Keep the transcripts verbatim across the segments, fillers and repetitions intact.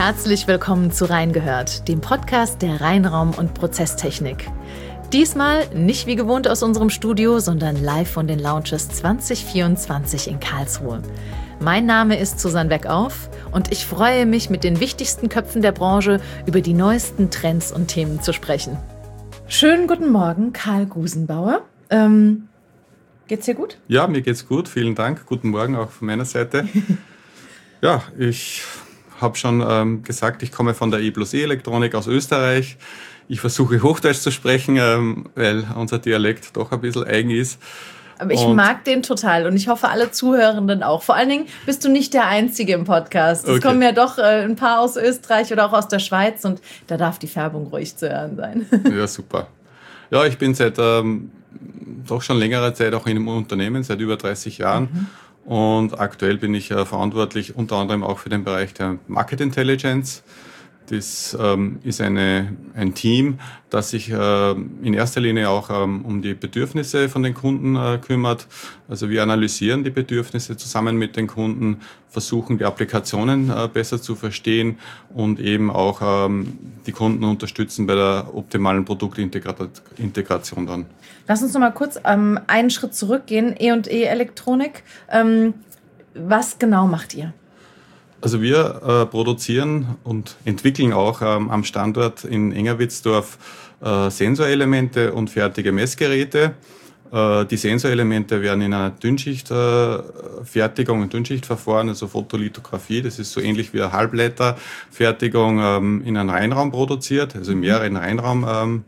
Herzlich willkommen zu Reingehört, dem Podcast der Reinraum- und Prozesstechnik. Diesmal nicht wie gewohnt aus unserem Studio, sondern live von den Lounges zwanzig vierundzwanzig in Karlsruhe. Mein Name ist Susanne Weckauf und ich freue mich, mit den wichtigsten Köpfen der Branche über die neuesten Trends und Themen zu sprechen. Schönen guten Morgen, Karl Gusenbauer. Ähm, geht's dir gut? Ja, mir geht's gut. Vielen Dank. Guten Morgen auch von meiner Seite. Ja, ich habe schon ähm, gesagt, ich komme von der E plus E Elektronik aus Österreich. Ich versuche Hochdeutsch zu sprechen, ähm, weil unser Dialekt doch ein bisschen eigen ist. Aber ich und mag den total und ich hoffe, alle Zuhörenden auch. Vor allen Dingen bist du nicht der Einzige im Podcast. Es okay. kommen ja doch äh, ein paar aus Österreich oder auch aus der Schweiz und da darf die Färbung ruhig zu hören sein. Ja, super. Ja, ich bin seit ähm, doch schon längerer Zeit auch in einem Unternehmen, seit über dreißig Jahren. Mhm. Und aktuell bin ich äh, verantwortlich unter anderem auch für den Bereich der Market Intelligence. Das ähm, ist eine, ein Team, das sich äh, in erster Linie auch ähm, um die Bedürfnisse von den Kunden äh, kümmert. Also wir analysieren die Bedürfnisse zusammen mit den Kunden, versuchen die Applikationen äh, besser zu verstehen und eben auch ähm, die Kunden unterstützen bei der optimalen Produktintegration dann. Lass uns noch mal kurz ähm, einen Schritt zurückgehen. E und E Elektronik. Ähm, was genau macht ihr? Also wir äh, produzieren und entwickeln auch ähm, am Standort in Engerwitzdorf äh, Sensorelemente und fertige Messgeräte. Äh, die Sensorelemente werden in einer Dünnschichtfertigung, äh, Dünnschichtverfahren, also Photolithografie, das ist so ähnlich wie eine Halbleiterfertigung, ähm, in einem Reinraum produziert, also in mehreren Reinraumprozessen.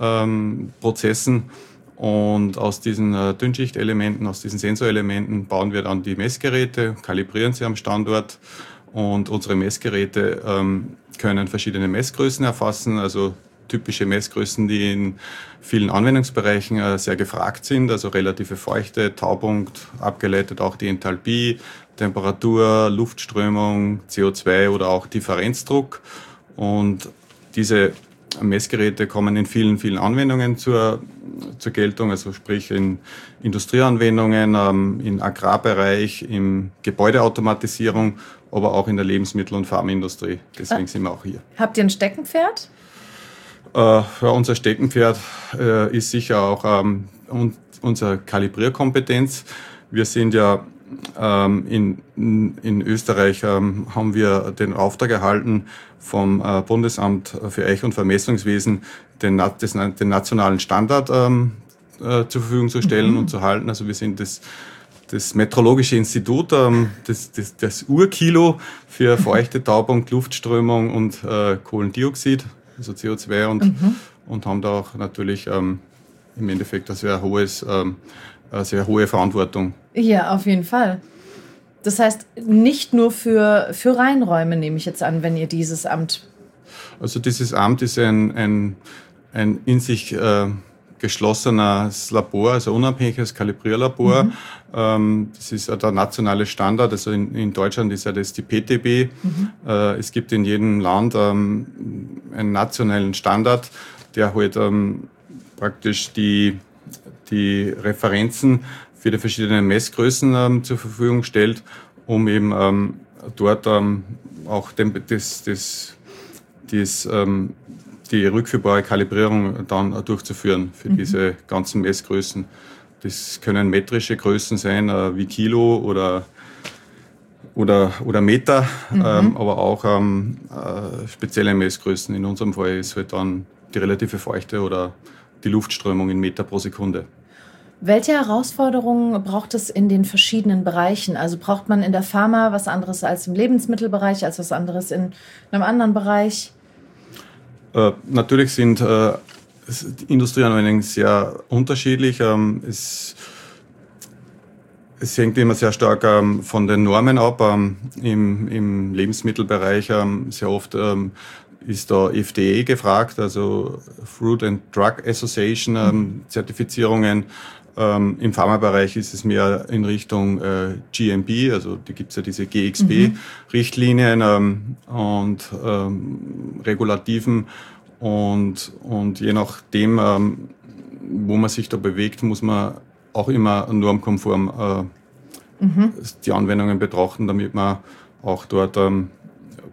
Ähm, ähm, Und aus diesen äh, Dünnschicht-Elementen, aus diesen Sensorelementen bauen wir dann die Messgeräte, kalibrieren sie am Standort und unsere Messgeräte ähm, können verschiedene Messgrößen erfassen, also typische Messgrößen, die in vielen Anwendungsbereichen äh, sehr gefragt sind, also relative Feuchte, Taupunkt, abgeleitet auch die Enthalpie, Temperatur, Luftströmung, C O zwei oder auch Differenzdruck. Und diese Messgeräte kommen in vielen, vielen Anwendungen zur, zur Geltung, also sprich in Industrieanwendungen, ähm, im Agrarbereich, im Gebäudeautomatisierung, aber auch in der Lebensmittel- und Pharmaindustrie. Deswegen ah. sind wir auch hier. Habt ihr ein Steckenpferd? Äh, ja, unser Steckenpferd äh, ist sicher auch ähm, un, unsere Kalibrierkompetenz. Wir sind ja ähm, in, in Österreich ähm, haben wir den Auftrag erhalten vom äh, Bundesamt für Eich- und Vermessungswesen, den, des, den nationalen Standard ähm, äh, zur Verfügung zu stellen mhm. und zu halten. Also wir sind das, das Meteorologische Institut, ähm, das, das, das Urkilo für Feuchte, Taupunkt, Luftströmung und äh, Kohlendioxid, also C O zwei und, mhm. und haben da auch natürlich ähm, im Endeffekt eine sehr, hohes, ähm, eine sehr hohe Verantwortung. Ja, auf jeden Fall. Das heißt, nicht nur für, für Reinräume nehme ich jetzt an, wenn ihr dieses Amt... Also dieses Amt ist ein, ein, ein in sich äh, geschlossenes Labor, also unabhängiges Kalibrierlabor. Mhm. Ähm, das ist der nationale Standard, also in, in Deutschland ist ja das die P T B. Mhm. Äh, es gibt in jedem Land ähm, einen nationalen Standard, der halt ähm, praktisch die, die Referenzen für die verschiedenen Messgrößen ähm, zur Verfügung stellt, um eben ähm, dort ähm, auch dem, das, das, das, ähm, die rückführbare Kalibrierung dann durchzuführen für mhm. diese ganzen Messgrößen. Das können metrische Größen sein, äh, wie Kilo oder, oder, oder Meter, mhm. ähm, aber auch ähm, äh, spezielle Messgrößen. In unserem Fall ist halt dann die relative Feuchte oder die Luftströmung in Meter pro Sekunde. Welche Herausforderungen braucht es in den verschiedenen Bereichen? Also braucht man in der Pharma was anderes als im Lebensmittelbereich, als was anderes in einem anderen Bereich? Äh, natürlich sind äh, die Industrieanwendungen sehr unterschiedlich. Ähm, es, es hängt immer sehr stark ähm, von den Normen ab. Ähm, im, Im Lebensmittelbereich ähm, sehr oft ähm, ist da F D A gefragt, also Food and Drug Association ähm, Zertifizierungen. Ähm, Im Pharmabereich ist es mehr in Richtung äh, G M P, also da gibt es ja diese G X B-Richtlinien ähm, und ähm, Regulativen. Und, und je nachdem, ähm, wo man sich da bewegt, muss man auch immer normkonform äh, mhm. die Anwendungen betrachten, damit man auch dort ähm,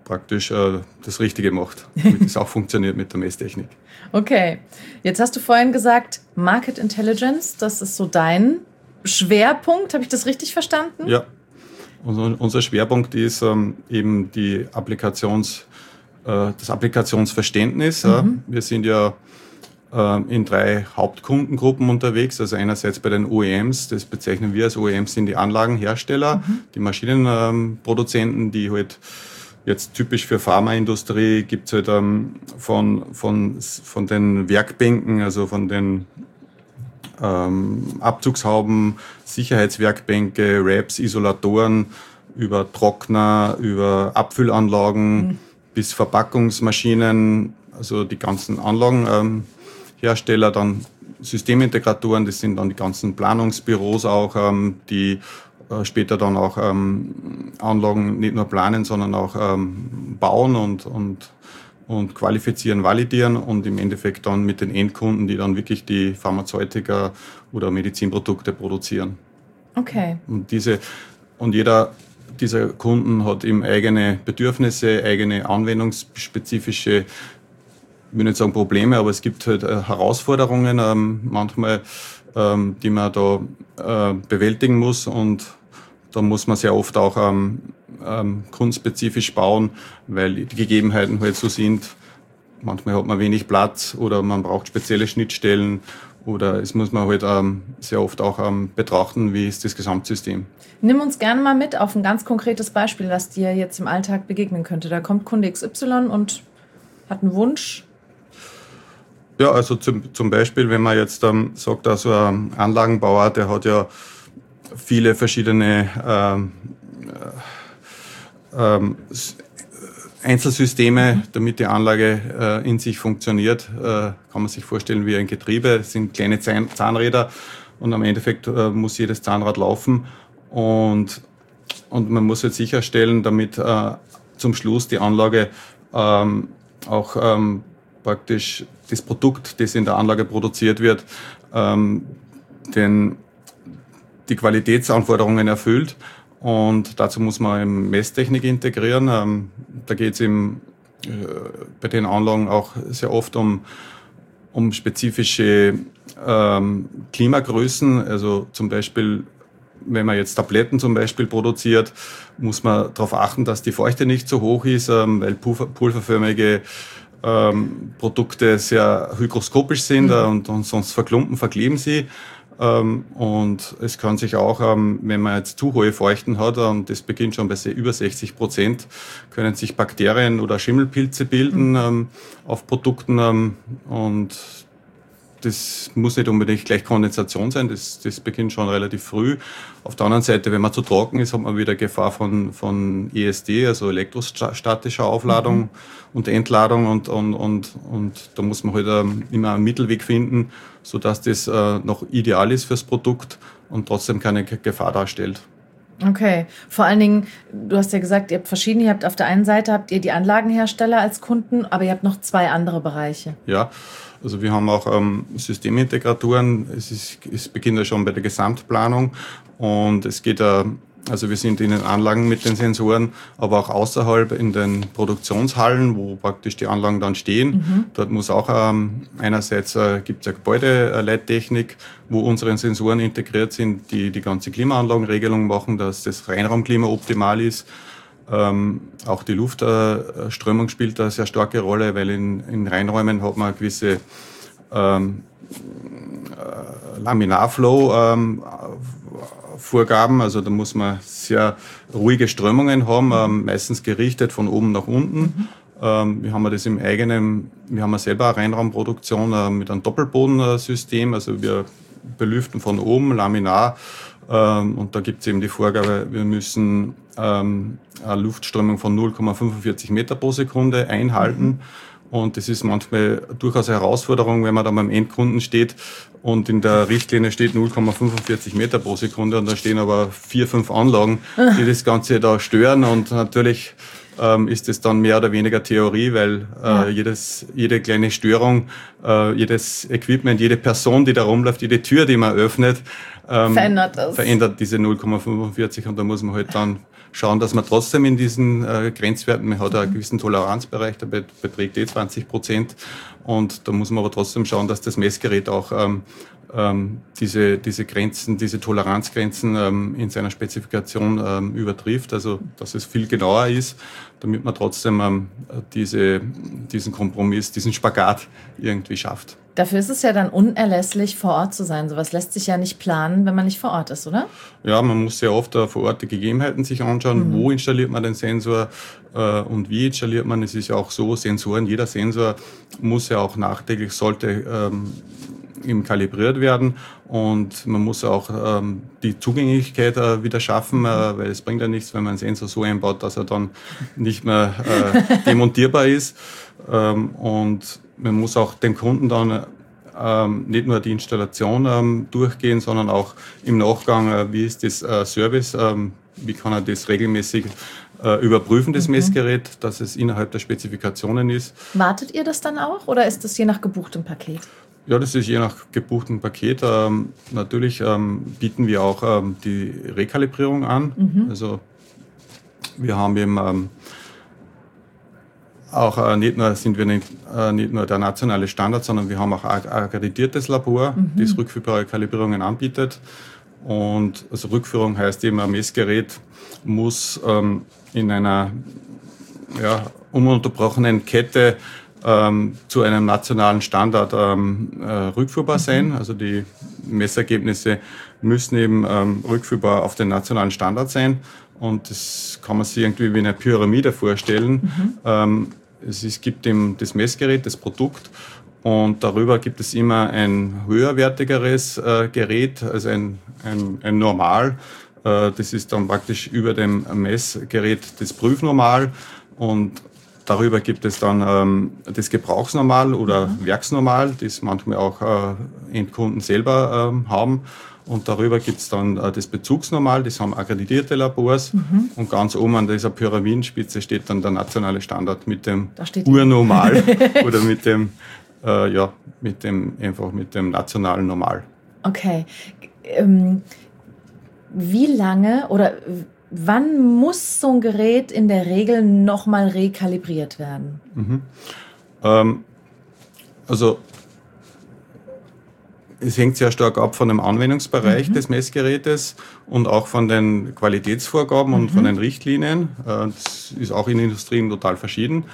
praktisch äh, das Richtige macht, damit es auch funktioniert mit der Messtechnik. Okay, jetzt hast du vorhin gesagt, Market Intelligence, das ist so dein Schwerpunkt, habe ich das richtig verstanden? Ja, unser, unser Schwerpunkt ist ähm, eben die Applikations, äh, das Applikationsverständnis. Mhm. Wir sind ja äh, in drei Hauptkundengruppen unterwegs, also einerseits bei den O E Ms, das bezeichnen wir als O E Ms, sind die Anlagenhersteller, mhm. die Maschinenproduzenten, die halt jetzt typisch für Pharmaindustrie gibt es halt ähm, von, von, von den Werkbänken, also von den ähm, Abzugshauben, Sicherheitswerkbänke, Wraps, Isolatoren, über Trockner, über Abfüllanlagen mhm. bis Verpackungsmaschinen, also die ganzen Anlagenhersteller, ähm, dann Systemintegratoren, das sind dann die ganzen Planungsbüros auch, ähm, die später dann auch ähm, Anlagen nicht nur planen, sondern auch ähm, bauen und, und, und qualifizieren, validieren und im Endeffekt dann mit den Endkunden, die dann wirklich die Pharmazeutika oder Medizinprodukte produzieren. Okay. Und, diese, und jeder dieser Kunden hat eben eigene Bedürfnisse, eigene anwendungsspezifische, ich will nicht sagen Probleme, aber es gibt halt äh, Herausforderungen ähm, manchmal, ähm, die man da äh, bewältigen muss, und da muss man sehr oft auch ähm, ähm, kundenspezifisch bauen, weil die Gegebenheiten halt so sind. Manchmal hat man wenig Platz oder man braucht spezielle Schnittstellen, oder es muss man halt ähm, sehr oft auch ähm, betrachten, wie ist das Gesamtsystem. Nimm uns gerne mal mit auf ein ganz konkretes Beispiel, das dir jetzt im Alltag begegnen könnte. Da kommt Kunde X Y und hat einen Wunsch. Ja, also zum, zum Beispiel, wenn man jetzt ähm, sagt, also ein Anlagenbauer, der hat ja viele verschiedene ähm, ähm, Einzelsysteme, damit die Anlage äh, in sich funktioniert. Äh, kann man sich vorstellen wie ein Getriebe. Das sind kleine Zahn- Zahnräder und am Endeffekt äh, muss jedes Zahnrad laufen, und, und man muss jetzt sicherstellen, damit äh, zum Schluss die Anlage ähm, auch ähm, praktisch das Produkt, das in der Anlage produziert wird, ähm, den, die Qualitätsanforderungen erfüllt. Und dazu muss man eben Messtechnik integrieren. Ähm, da geht es eben äh, bei den Anlagen auch sehr oft um, um spezifische ähm, Klimagrößen. Also zum Beispiel, wenn man jetzt Tabletten zum Beispiel produziert, muss man darauf achten, dass die Feuchte nicht so hoch ist, ähm, weil pulver, pulverförmige Ähm, Produkte sehr hygroskopisch sind, äh, und, und sonst verklumpen, verkleben sie. Ähm, und es kann sich auch, ähm, wenn man jetzt zu hohe Feuchten hat, und das beginnt schon bei über sechzig Prozent, können sich Bakterien oder Schimmelpilze bilden mhm. ähm, auf Produkten, ähm, und das muss nicht unbedingt gleich Kondensation sein, das, das beginnt schon relativ früh. Auf der anderen Seite, wenn man zu trocken ist, hat man wieder Gefahr von, von E S D, also elektrostatischer Aufladung mhm. und Entladung, und, und, und, und da muss man halt ähm, immer einen Mittelweg finden, sodass das äh, noch ideal ist fürs Produkt und trotzdem keine Gefahr darstellt. Okay, vor allen Dingen, du hast ja gesagt, ihr habt verschiedene, ihr habt auf der einen Seite habt ihr die Anlagenhersteller als Kunden, aber ihr habt noch zwei andere Bereiche. Ja, also wir haben auch ähm, Systemintegratoren, es, ist, es beginnt ja schon bei der Gesamtplanung, und es geht ja, äh, also wir sind in den Anlagen mit den Sensoren, aber auch außerhalb in den Produktionshallen, wo praktisch die Anlagen dann stehen. Mhm. Dort muss auch ähm, einerseits äh, gibt es ja Gebäudeleittechnik, wo unsere Sensoren integriert sind, die die ganze Klimaanlagenregelung machen, dass das Reinraumklima optimal ist. Ähm, auch die Luftströmung spielt da eine sehr starke Rolle, weil in, in Reinräumen hat man eine gewisse ähm, äh, Laminarflow ähm, Vorgaben, also da muss man sehr ruhige Strömungen haben, ähm, meistens gerichtet von oben nach unten. Mhm. Ähm, wir haben das im eigenen, wir haben selber eine Reinraumproduktion äh, mit einem Doppelbodensystem, also wir belüften von oben, Laminar, ähm, und da gibt es eben die Vorgabe, wir müssen ähm, eine Luftströmung von null Komma fünfundvierzig Meter pro Sekunde einhalten. Mhm. Und das ist manchmal durchaus eine Herausforderung, wenn man dann beim Endkunden steht und in der Richtlinie steht null Komma fünfundvierzig Meter pro Sekunde, und da stehen aber vier, fünf Anlagen, die das Ganze da stören, und natürlich ähm, ist es dann mehr oder weniger Theorie, weil äh, ja. jedes, jede kleine Störung, äh, jedes Equipment, jede Person, die da rumläuft, jede Tür, die man öffnet, ähm, verändert das. Verändert diese null Komma fünfundvierzig und da muss man halt dann schauen, dass man trotzdem in diesen äh, Grenzwerten, man hat mhm. einen gewissen Toleranzbereich, der beträgt eh zwanzig Prozent und da muss man aber trotzdem schauen, dass das Messgerät auch ähm, ähm, diese, diese Grenzen, diese Toleranzgrenzen ähm, in seiner Spezifikation ähm, übertrifft, also dass es viel genauer ist, damit man trotzdem ähm, diese, diesen Kompromiss, diesen Spagat irgendwie schafft. Dafür ist es ja dann unerlässlich, vor Ort zu sein. Sowas lässt sich ja nicht planen, wenn man nicht vor Ort ist, oder? Ja, man muss sehr oft uh, vor Ort die Gegebenheiten sich anschauen. Mhm. Wo installiert man den Sensor uh, und wie installiert man? Es ist ja auch so, Sensoren, jeder Sensor muss ja auch nachträglich, sollte ähm, eben kalibriert werden und man muss auch ähm, die Zugänglichkeit äh, wieder schaffen, äh, weil es bringt ja nichts, wenn man einen Sensor so einbaut, dass er dann nicht mehr äh, demontierbar ist. Ähm, und man muss auch dem Kunden dann ähm, nicht nur die Installation ähm, durchgehen, sondern auch im Nachgang, äh, wie ist das äh, Service, ähm, wie kann er das regelmäßig äh, überprüfen, das mhm. Messgerät, dass es innerhalb der Spezifikationen ist. Wartet ihr das dann auch oder ist das je nach gebuchtem Paket? Ja, das ist je nach gebuchtem Paket. Ähm, natürlich ähm, bieten wir auch ähm, die Rekalibrierung an. Mhm. Also wir haben eben ähm, auch äh, nicht nur sind wir nicht, äh, nicht nur der nationale Standard, sondern wir haben auch ein akkreditiertes Labor, mhm. das rückführbare Kalibrierungen anbietet. Und also Rückführung heißt eben, ein Messgerät muss ähm, in einer ja, ununterbrochenen Kette ähm, zu einem nationalen Standard ähm, äh, rückführbar sein. Also die Messergebnisse müssen eben ähm, rückführbar auf den nationalen Standard sein. Und das kann man sich irgendwie wie eine Pyramide vorstellen. Mhm. Ähm, es, es gibt eben das Messgerät, das Produkt. Und darüber gibt es immer ein höherwertigeres äh, Gerät, also ein, ein, ein Normal. Äh, das ist dann praktisch über dem Messgerät das Prüfnormal. Und darüber gibt es dann ähm, das Gebrauchsnormal oder mhm. Werksnormal, das manchmal auch äh, Endkunden selber ähm, haben. Und darüber gibt es dann äh, das Bezugsnormal, das haben akkreditierte Labors. Mhm. Und ganz oben an dieser Pyramidenspitze steht dann der nationale Standard mit dem Urnormal oder mit dem, äh, ja, mit dem, einfach mit dem nationalen Normal. Okay. Ähm, wie lange oder wann muss so ein Gerät in der Regel nochmal rekalibriert werden? Mhm. Ähm, also es hängt sehr stark ab von dem Anwendungsbereich mhm. des Messgerätes und auch von den Qualitätsvorgaben mhm. und von den Richtlinien. Das ist auch in Industrien total verschieden.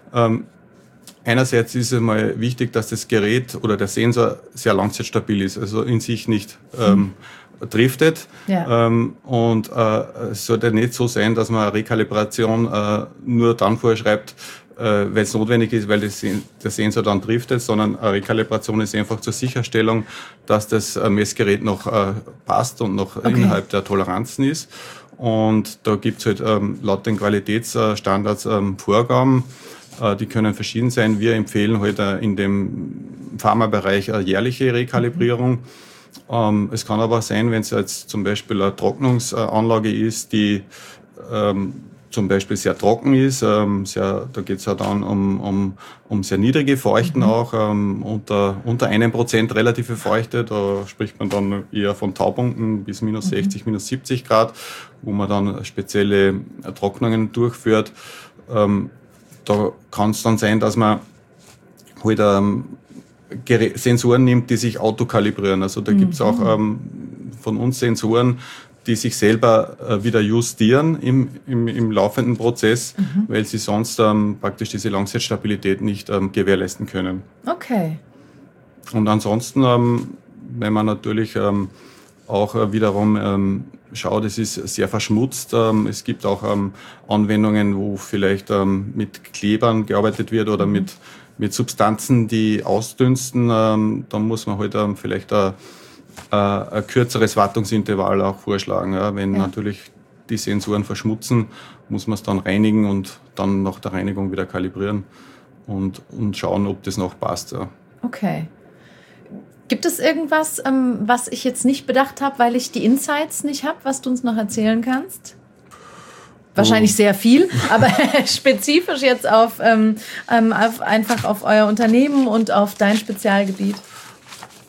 Einerseits ist es mal wichtig, dass das Gerät oder der Sensor sehr langzeitstabil ist, also in sich nicht ähm, driftet. Ja. Ähm, und äh, es sollte nicht so sein, dass man eine Rekalibration äh, nur dann vorschreibt, äh, weil es notwendig ist, weil das, der Sensor dann driftet, sondern eine Rekalibration ist einfach zur Sicherstellung, dass das Messgerät noch äh, passt und noch okay. innerhalb der Toleranzen ist. Und da gibt es halt ähm, laut den Qualitätsstandards ähm, Vorgaben, äh, die können verschieden sein. Wir empfehlen halt äh, in dem Pharmabereich eine jährliche Rekalibrierung. Mhm. Ähm, es kann aber sein, wenn es jetzt zum Beispiel eine Trocknungsanlage ist, die ähm, zum Beispiel sehr trocken ist, ähm, sehr, da geht es ja dann um, um, um sehr niedrige Feuchten mhm. auch, ähm, unter, unter einem Prozent relative Feuchte, da spricht man dann eher von Taupunkten bis minus mhm. sechzig, minus siebzig Grad, wo man dann spezielle Trocknungen durchführt. Ähm, da kann es dann sein, dass man halt ähm, Sensoren nimmt, die sich autokalibrieren. Also da mhm. gibt es auch ähm, von uns Sensoren, die sich selber äh, wieder justieren im, im, im laufenden Prozess, mhm. weil sie sonst ähm, praktisch diese Langzeitstabilität nicht ähm, gewährleisten können. Okay. Und ansonsten, ähm, wenn man natürlich ähm, auch äh, wiederum ähm, schaut, es ist sehr verschmutzt. Ähm, es gibt auch ähm, Anwendungen, wo vielleicht ähm, mit Klebern gearbeitet wird oder mhm. mit, mit Substanzen, die ausdünsten. Ähm, dann muss man halt ähm, vielleicht äh, ein kürzeres Wartungsintervall auch vorschlagen. Ja. Wenn ja. natürlich die Sensoren verschmutzen, muss man es dann reinigen und dann nach der Reinigung wieder kalibrieren und, und schauen, ob das noch passt. Ja. Okay. Gibt es irgendwas, ähm, was ich jetzt nicht bedacht habe, weil ich die Insights nicht habe, was du uns noch erzählen kannst? Wahrscheinlich sehr viel, aber spezifisch jetzt auf, ähm, auf einfach auf euer Unternehmen und auf dein Spezialgebiet.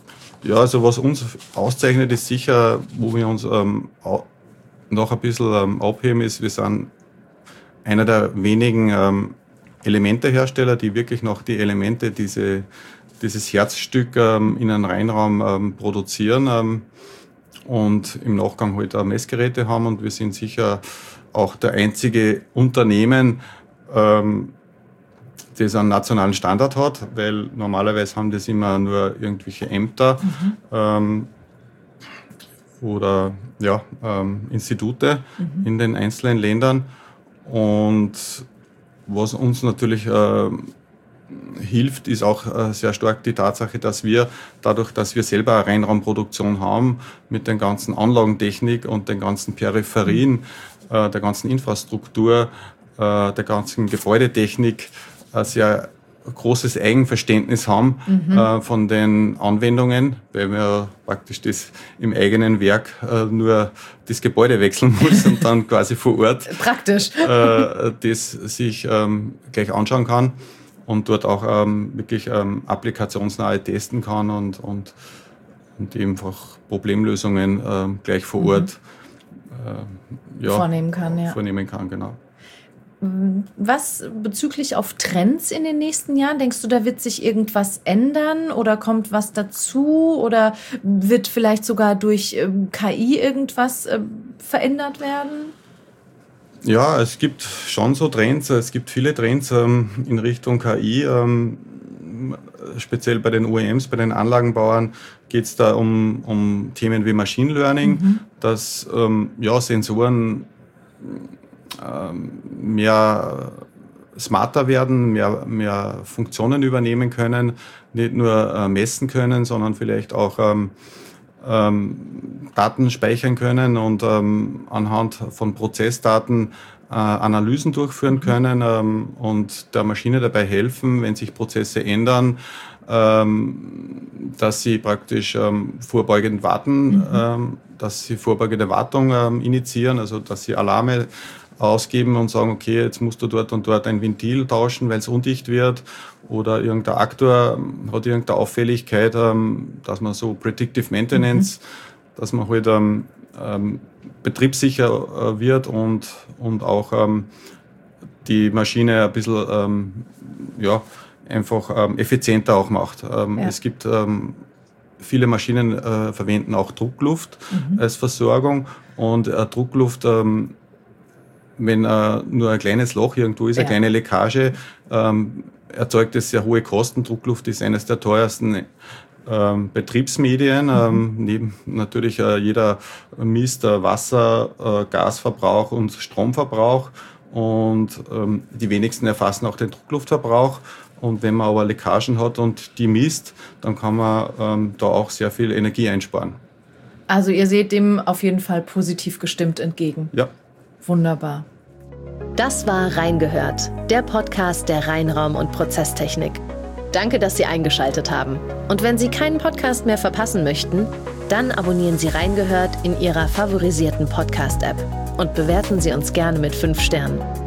Ja, also was uns auszeichnet, ist sicher, wo wir uns ähm, noch ein bisschen ähm, abheben, ist, wir sind einer der wenigen ähm, Elementehersteller, die wirklich noch die Elemente, diese, dieses Herzstück ähm, in einem Reinraum ähm, produzieren ähm, und im Nachgang halt auch Messgeräte haben. Und wir sind sicher auch der einzige Unternehmen, ähm, das einen nationalen Standard hat, weil normalerweise haben das immer nur irgendwelche Ämter mhm. ähm, oder ja, ähm, Institute mhm. in den einzelnen Ländern. Und was uns natürlich äh, hilft, ist auch äh, sehr stark die Tatsache, dass wir dadurch, dass wir selber eine Reinraumproduktion haben, mit der ganzen Anlagentechnik und den ganzen Peripherien, mhm. äh, der ganzen Infrastruktur, äh, der ganzen Gebäudetechnik, ein sehr großes Eigenverständnis haben mhm. äh, von den Anwendungen, weil man praktisch das im eigenen Werk äh, nur das Gebäude wechseln muss und dann quasi vor Ort praktisch äh, das sich ähm, gleich anschauen kann und dort auch ähm, wirklich ähm, applikationsnahe testen kann und, und, und einfach Problemlösungen äh, gleich vor mhm. Ort äh, ja, vornehmen kann. Ja. Vornehmen kann, genau. Was bezüglich auf Trends in den nächsten Jahren? Denkst du, da wird sich irgendwas ändern oder kommt was dazu oder wird vielleicht sogar durch K I irgendwas verändert werden? Ja, es gibt schon so Trends. Es gibt viele Trends ähm, in Richtung K I. Ähm, speziell bei den O E Ms, bei den Anlagenbauern geht es da um, um Themen wie Machine Learning, mhm. dass ähm, ja, Sensoren mehr smarter werden, mehr, mehr Funktionen übernehmen können, nicht nur äh, messen können, sondern vielleicht auch ähm, ähm, Daten speichern können und ähm, anhand von Prozessdaten äh, Analysen durchführen können ähm, und der Maschine dabei helfen, wenn sich Prozesse ändern, ähm, dass sie praktisch ähm, vorbeugend warten, mhm. ähm, dass sie vorbeugende Wartung ähm, initiieren, also dass sie Alarme ausgeben und sagen, okay, jetzt musst du dort und dort ein Ventil tauschen, weil es undicht wird oder irgendein Aktor hat irgendeine Auffälligkeit, dass man so Predictive Maintenance, mhm. dass man halt ähm, ähm, betriebssicher wird und, und auch ähm, die Maschine ein bisschen ähm, ja, einfach ähm, effizienter auch macht. Ähm, ja. Es gibt ähm, viele Maschinen äh, verwenden auch Druckluft mhm. als Versorgung und äh, Druckluft ähm, wenn äh, nur ein kleines Loch irgendwo ist, ja. eine kleine Leckage, ähm, erzeugt es sehr hohe Kosten. Druckluft ist eines der teuersten ähm, Betriebsmedien. Mhm. Ähm, neben natürlich äh, jeder misst äh, Wasser, äh, Gasverbrauch und Stromverbrauch. Und ähm, die wenigsten erfassen auch den Druckluftverbrauch. Und wenn man aber Leckagen hat und die misst, dann kann man ähm, da auch sehr viel Energie einsparen. Also ihr seht dem auf jeden Fall positiv gestimmt entgegen. Ja. Wunderbar. Das war Reingehört, der Podcast der Reinraum- und Prozesstechnik. Danke, dass Sie eingeschaltet haben. Und wenn Sie keinen Podcast mehr verpassen möchten, dann abonnieren Sie Reingehört in Ihrer favorisierten Podcast-App und bewerten Sie uns gerne mit fünf Sternen.